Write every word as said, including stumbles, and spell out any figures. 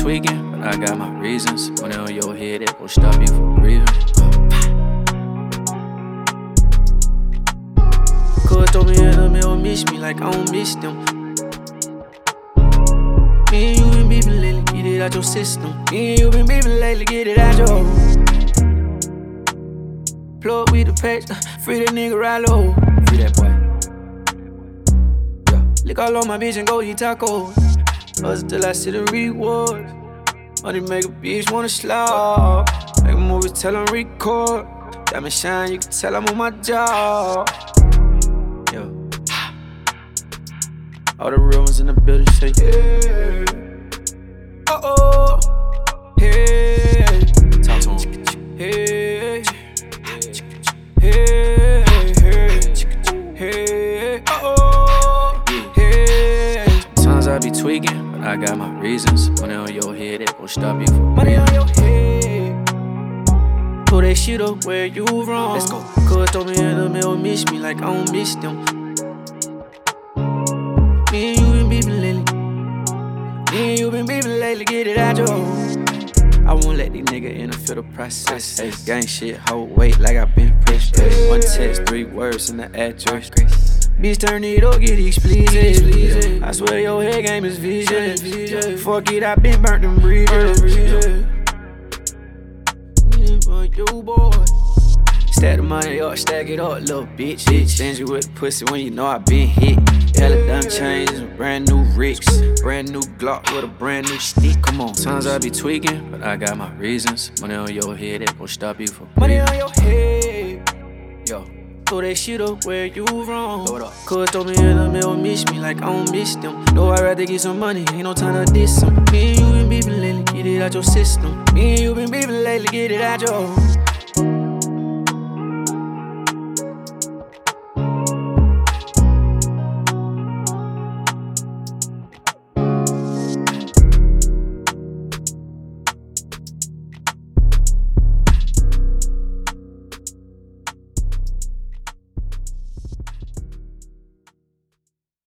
tweaking, but I got my reasons. When they on your head, it gon' stop you from breathing. Cuz told me that them will miss me like I don't miss them. Me and you been beefing lately, get it out your system. Me and you been beefing lately, get it out your plug with the page, uh, free that nigga ride low. Free that boy. Yeah. Lick all on my bitch and go eat tacos. Hustle till I see the rewards. Money make a bitch wanna slide. Make a movie, tell them record. Diamond shine, you can tell I'm on my job. Yeah. All the real ones in the building say yeah. Uh oh. Hey. Talk to 'em. Hey. Hey. Hey. Hey. Uh oh. Hey. Sometimes I be tweaking, but I got my reasons. When they on your head, it gon' stop you from money on your head. Pull that shit up where you wrong. Let's go. Cuz told me that them will miss me like I don't miss them. Me and you been beefing lately. Me and you been beefing lately, get it out your home. I won't let these niggas interfere the process. Hey, gang shit, hold weight like I been pressed. Hey, one text, three words in the address. Bitch turn it up, get explicit. I swear your head game is vicious. Fuck it, I been burnt them bridges. You boy. Stack the money up, stack it up, little bitch. Stingy with the pussy when you know I been hit. Hella done changes, brand new Ricks. Brand new Glock with a brand new stick. Come on. Sometimes I be tweaking, but I got my reasons. Money on your head, it gon' stop you from money on your head. Yo, throw that shit up where you wrong. Cuz told me that them will miss me like I don't miss them. Though I'd rather get some money, ain't no time to diss them. Me and you been beefing lately, get it out your system. Me and you been beefing lately, get it out your